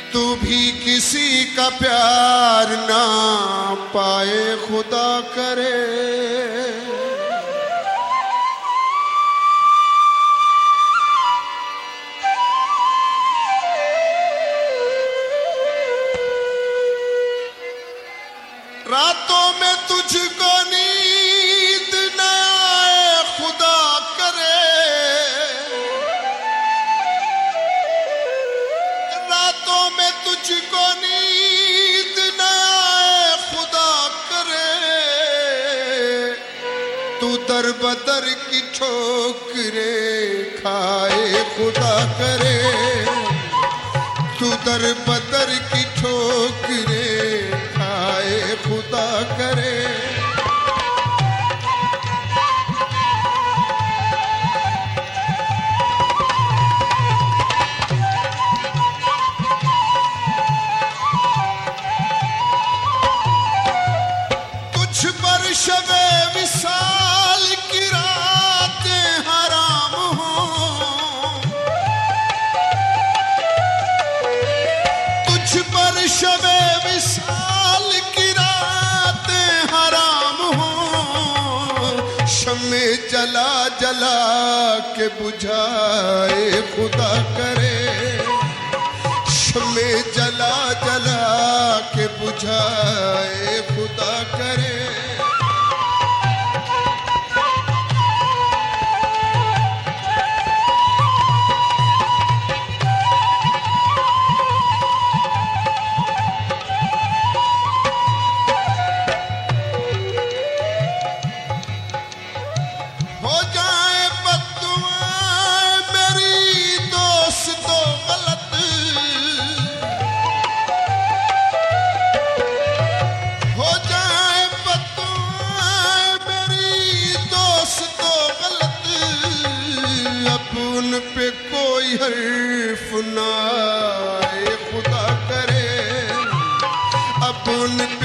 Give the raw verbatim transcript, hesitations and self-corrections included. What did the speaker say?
तू भी किसी का प्यार ना पाए खुदा करे। रातों में तुझको नींद न आए खुदा करे। रातों में तुझको नींद न आए खुदा करे। तू दर बदर की ठोकरें खाए खुदा करे। तू दर बदर की ठोकरें खाए खुदा करे। तुझ पर शबे विसाल की रातें हराम हो। तुझ पर शबे विसाल की रातें हराम हो। शम्मे जला जला के बुझाए खुदा करे। शम्मे जला जला के बुझाए खुदा करे। हो जाए बद्दुआएं मेरी दोस्तों गलत। हो जाए बद्दुआएं मेरी दोस्तों गलत। अब उन पे कोई हर्फ ना आए खुदा करे। अब उन